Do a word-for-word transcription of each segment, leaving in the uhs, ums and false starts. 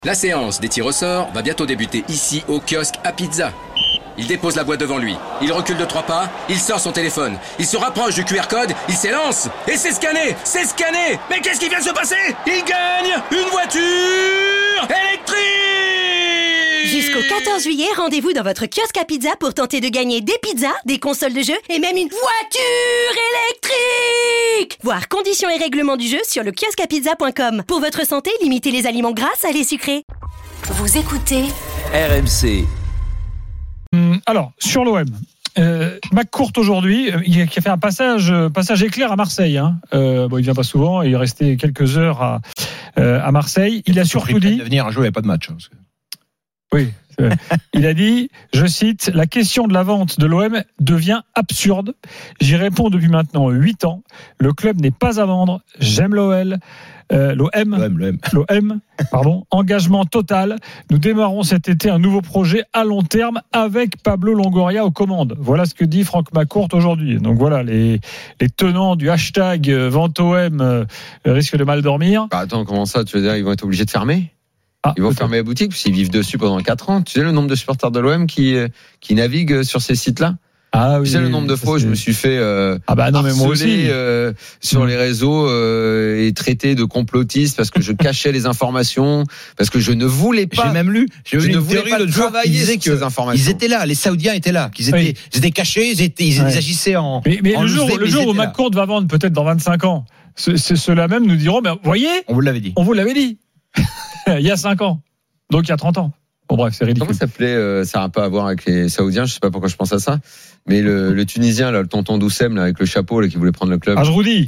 La séance des tirs au sort va bientôt débuter ici au kiosque à pizza. Il dépose la boîte devant lui, il recule de trois pas, il sort son téléphone, il se rapproche du Q R code, il s'élance, et c'est scanné, c'est scanné. Mais qu'est-ce qui vient de se passer? Il gagne une voiture électrique! Jusqu'au quatorze juillet, rendez-vous dans votre kiosque à pizza pour tenter de gagner des pizzas, des consoles de jeu et même une voiture électrique! Voir conditions et règlements du jeu sur le kiosque à pizza point com. Pour votre santé, limitez les aliments gras, salés, sucrés. Vous écoutez R M C. Alors, sur l'O M, euh, McCourt aujourd'hui, il a fait un passage, passage éclair à Marseille. Hein. Euh, bon, il ne vient pas souvent, il est resté quelques heures à, euh, à Marseille. Il a surtout dit... de venir un jour, il n'y a pas de match. Hein, parce que... Oui, il a dit, je cite, « La question de la vente de l'O M devient absurde. J'y réponds depuis maintenant huit ans. Le club n'est pas à vendre. J'aime l'O L. Euh, L'O M, L'O M, l'O M. L'O M, pardon, engagement total. Nous démarrons cet été un nouveau projet à long terme avec Pablo Longoria aux commandes. » Voilà ce que dit Franck McCourt aujourd'hui. Donc voilà, les, les tenants du hashtag vente O M euh, risquent de mal dormir. Bah attends, comment ça? Tu veux dire ils vont être obligés de fermer? Ah, Ils vont peut-être. fermer la boutique parce qu'ils vivent dessus pendant quatre ans. Tu sais le nombre de supporters de l'O M qui, qui naviguent sur ces sites-là? Ah oui. Tu sais le nombre de fois où je me suis fait euh, ah bah non, mais moi harceler aussi. euh, sur mmh. les réseaux euh, et traité de complotiste parce que je cachais les informations, parce que je ne voulais pas. J'ai même lu, j'ai je lu ne une voulais théorie pas l'autre jour qui travailler disait sur que ces informations. ils étaient là, les Saoudiens étaient là, qu'ils étaient, Oui. ils étaient cachés, ils, étaient, ils, Ouais. ils agissaient en. Mais, mais en le jour, loose-day, le mais jour ils où étaient là. McCourt va vendre peut-être dans vingt-cinq ans, c'est, c'est ceux-là même nous diront, mais vous voyez, On vous l'avait dit. on vous l'avait dit. Il y a cinq ans. Donc il y a trente ans. Bon bref, c'est ridicule. Comment ça s'appelait euh, ça n'a pas à voir avec les Saoudiens, je sais pas pourquoi je pense à ça, mais le, le Tunisien là, le tonton Doucem là avec le chapeau là qui voulait prendre le club. Ah, je vous dis.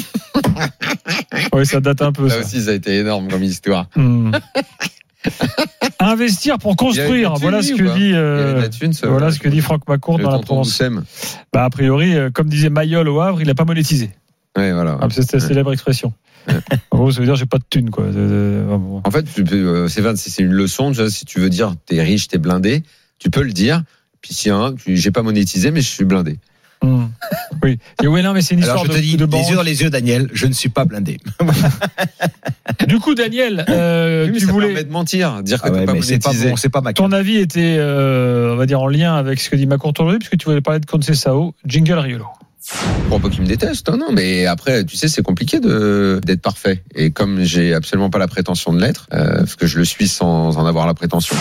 Oui, ça date un peu. Là Ça. aussi ça a été énorme comme histoire. Hmm. Investir pour construire, voilà ce que dit, euh, thune, ce, voilà ce que dit Franck McCourt le dans la tonton Provence. Doucem. Bah a priori, euh, comme disait Mayol au Havre, il n'a pas monétisé. Ouais, voilà. Ah, c'est cette célèbre expression. Ouais. En gros, ça veut dire j'ai pas de thune quoi. Bon. En fait, tu peux, c'est vrai, c'est une leçon. Déjà, si tu veux dire t'es riche, t'es blindé, tu peux le dire. Puis si un, j'ai pas monétisé, mais je suis blindé. Mmh. Oui. Et ouais, non, mais c'est une Alors histoire je te de, dis, de les banque. yeux dans les yeux, Daniel, je ne suis pas blindé. Du coup, Daniel, euh, Oui, mais tu ça voulais. permet de mentir, dire que Ah t'as ouais, pas mais c'est pas monétisé. bon, c'est pas ma Ton avis était, euh, on va dire, en lien avec ce que dit McCourt aujourd'hui, puisque tu voulais parler de Conceição, jingle Riolo. Pour pas qu'il me déteste, non, non, mais après, tu sais, c'est compliqué de d'être parfait. Et comme j'ai absolument pas la prétention de l'être, euh, parce que je le suis sans en avoir la prétention.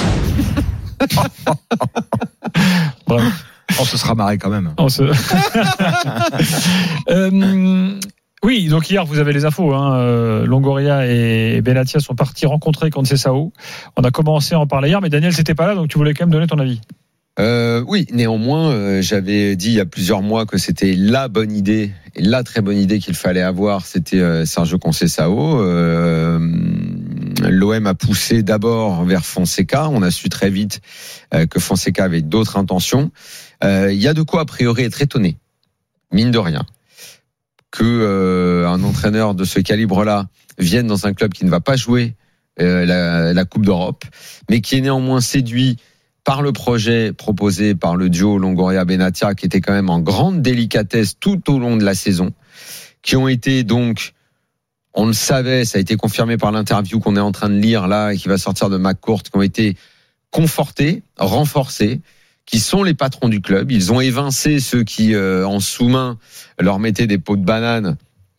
Bref. On se sera marré quand même. On se... euh, oui, donc hier, vous avez les infos. Hein, euh, Longoria et Benatia sont partis rencontrer Conceição. On a commencé à en parler hier, mais Daniel, c'était pas là, donc tu voulais quand même donner ton avis. Euh, oui, néanmoins, euh, j'avais dit il y a plusieurs mois que c'était la bonne idée, et la très bonne idée qu'il fallait avoir, c'était euh, Sergio Conceição. Euh, L'O M a poussé d'abord vers Fonseca. On a su très vite euh, que Fonseca avait d'autres intentions. Euh, il y a de quoi a priori être étonné, mine de rien, que euh, un entraîneur de ce calibre-là vienne dans un club qui ne va pas jouer euh, la, la Coupe d'Europe, mais qui est néanmoins séduit par le projet proposé par le duo Longoria-Benatia, qui était quand même en grande délicatesse tout au long de la saison, qui ont été donc, on le savait, ça a été confirmé par l'interview qu'on est en train de lire là et qui va sortir de McCourt, qui ont été confortés, renforcés, qui sont les patrons du club. Ils ont évincé ceux qui, euh, en sous-main, leur mettaient des pots de banane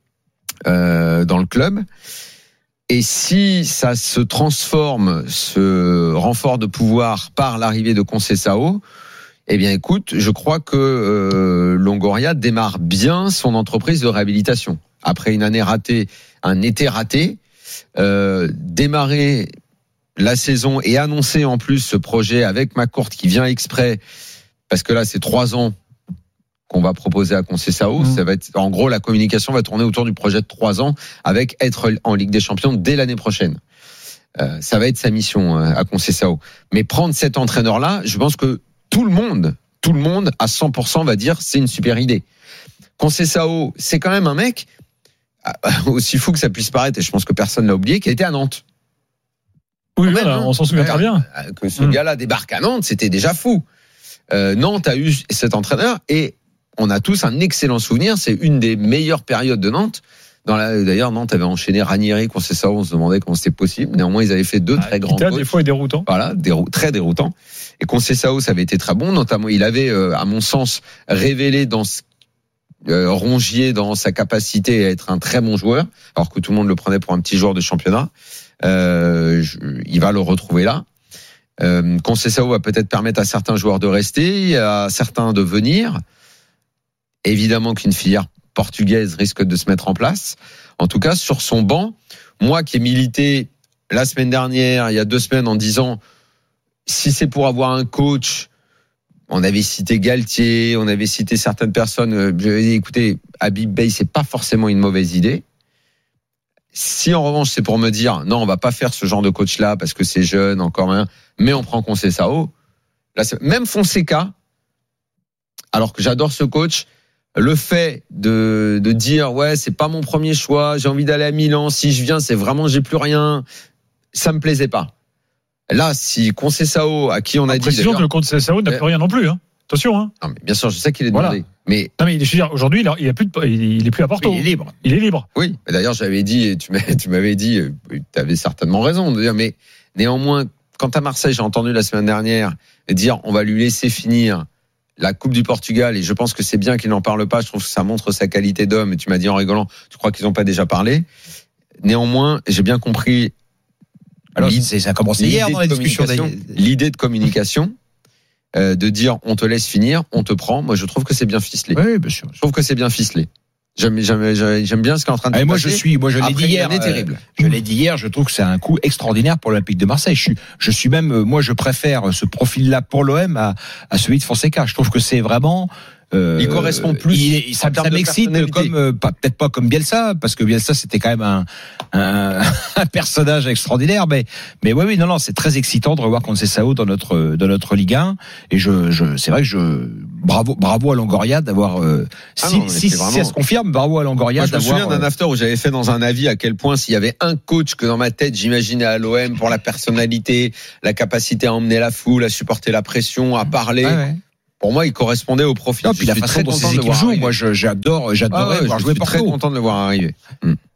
euh, dans le club. Et si ça se transforme, ce renfort de pouvoir par l'arrivée de Conceição, eh bien écoute, je crois que euh, Longoria démarre bien son entreprise de réhabilitation. Après une année ratée, un été raté, euh, démarrer la saison et annoncer en plus ce projet avec McCourt qui vient exprès, parce que là c'est trois ans qu'on va proposer à Conceição, mmh. ça va être, en gros, la communication va tourner autour du projet de trois ans avec être en Ligue des Champions dès l'année prochaine. Euh, ça va être sa mission euh, à Conceição. Mais prendre cet entraîneur-là, je pense que tout le monde, tout le monde, à cent pour cent va dire c'est une super idée. Conceição, c'est quand même un mec, aussi fou que ça puisse paraître, et je pense que personne l'a oublié, qui a été à Nantes. Oui, Même, voilà, hein. on s'en souvient Ouais, très bien. Que ce mmh. gars-là débarque à Nantes, c'était déjà fou. Euh, Nantes a eu cet entraîneur et on a tous un excellent souvenir. C'est une des meilleures périodes de Nantes. Dans la, d'ailleurs, Nantes avait enchaîné Ranieri, Conceição, on se demandait comment c'était possible. Néanmoins, ils avaient fait deux ah, très grands coachs. Des fois, déroutant. Voilà, dérou- très déroutant. Et Conceição, ça avait été très bon. Notamment, il avait, euh, à mon sens, révélé dans ce, euh, Rongier dans sa capacité à être un très bon joueur, alors que tout le monde le prenait pour un petit joueur de championnat. Euh, je, il va le retrouver là. Euh, Conceição va peut-être permettre à certains joueurs de rester, à certains de venir. Évidemment qu'une filière portugaise risque de se mettre en place. En tout cas, sur son banc, moi qui ai milité la semaine dernière, il y a deux semaines, en disant si c'est pour avoir un coach, on avait cité Galtier, on avait cité certaines personnes. J'avais dit, écoutez, Habib Beye, c'est pas forcément une mauvaise idée. Si en revanche c'est pour me dire non, on va pas faire ce genre de coach là parce que c'est jeune, encore un, mais on prend Conceição. Là, c'est... même Fonseca, alors que j'adore ce coach, le fait de de dire ouais, c'est pas mon premier choix, j'ai envie d'aller à Milan, si je viens, c'est vraiment j'ai plus rien, ça me plaisait pas. Là, si Conceição, à qui on a dit précision que Conceição n'a plus rien non plus, hein. Attention, hein. Non, mais bien sûr, je sais qu'il est demandé. Voilà. Mais non, mais je veux dire, aujourd'hui, il est plus, de, il est plus à Porto. Il est libre. Il est libre. Oui. D'ailleurs, j'avais dit, tu m'avais, tu m'avais dit, tu avais certainement raison de dire, mais néanmoins, quant à Marseille, j'ai entendu la semaine dernière dire, on va lui laisser finir la Coupe du Portugal, et je pense que c'est bien qu'il n'en parle pas. Je trouve que ça montre sa qualité d'homme. Et tu m'as dit en rigolant, tu crois qu'ils n'ont pas déjà parlé. Néanmoins, j'ai bien compris. Alors, c'est, ça a commencé hier dans les discussions. L'idée de communication. Euh, de dire on te laisse finir, on te prend. Moi, je trouve que c'est bien ficelé. Oui, bien sûr. Je trouve que c'est bien ficelé. J'aime, j'aime, j'aime bien ce qui est en train de se passer. Moi, je suis, moi, je l'ai Après, dit hier. C'est terrible. Euh, je l'ai dit hier. Je trouve que c'est un coup extraordinaire pour l'Olympique de Marseille. Je suis, je suis même, moi, je préfère ce profil-là pour l'O M à, à celui de Fonseca. Je trouve que c'est vraiment. Euh, il correspond plus. Il, ça, ça m'excite comme, euh, pas, peut-être pas comme Bielsa, parce que Bielsa c'était quand même un, un, un personnage extraordinaire, mais, mais oui, oui, non, non, c'est très excitant de revoir Conceição dans notre, dans notre Ligue un, et je, je, c'est vrai que je, bravo, bravo à Longoria d'avoir, euh, ah si, non, si, vraiment... si elle se confirme, bravo à Longoria d'avoir. Je me souviens d'un after où j'avais fait dans un avis à quel point s'il y avait un coach que dans ma tête j'imaginais à l'O M pour la personnalité, la capacité à emmener la foule, à supporter la pression, à parler. Ouais, ouais. Pour moi, il correspondait au profil. Non, puis la façon dont ces équipes jouent, moi, je, j'adore, j'adorais ah ouais, voir jouer Porto. Je suis très content de le voir arriver. Hum.